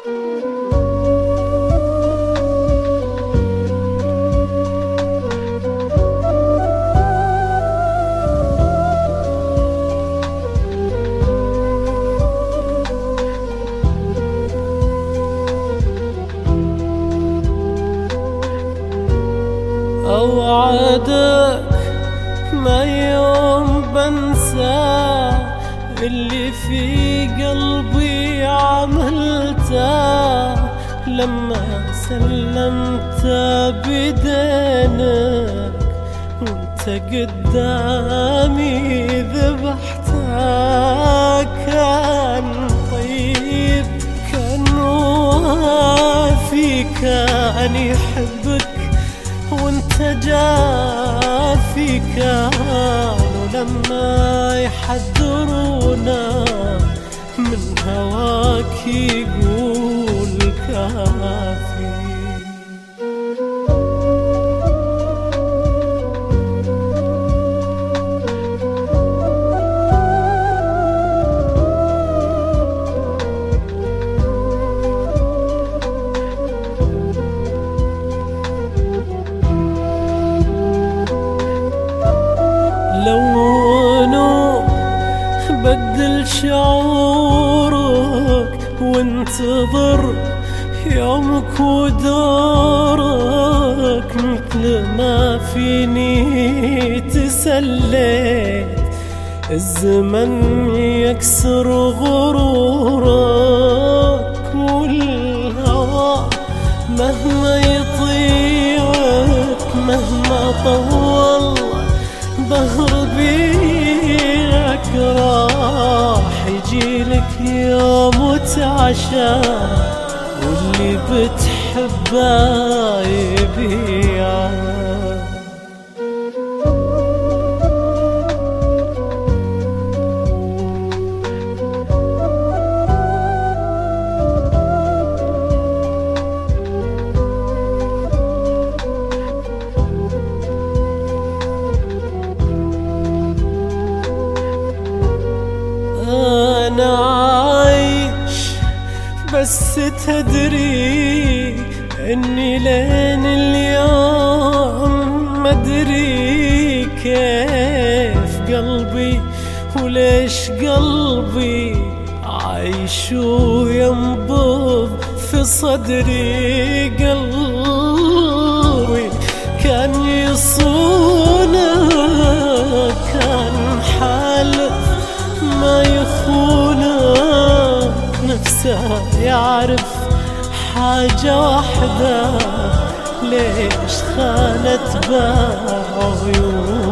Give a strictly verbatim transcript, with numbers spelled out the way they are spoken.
أوعدك ما يوم بنسى اللي في قلبي عملته لما سلمت بدينك وانت قدامي ذبحتك. كان طيب كان وافي كان يحبك وانت جافي، كانوا لما يحذرونا من هواك يقول كافي. لونوا بدل شعورك وانتظر يومك ودورك، مثل ما فيني تسليت الزمن يكسر غرورك، والهوى مهما يطيعك مهما طول ظهر بيك راح يجيلك يوم وتعشى واللي بتحبه يبيعك. أنا عايش بس تدري إني لين اليوم مدري كيف قلبي وليش قلبي عايش وينبض في صدري. قلبي كان يصونك كان حالف ما يخونك، نفسه يعرف حاجة واحدة ليش خانت بعيونك.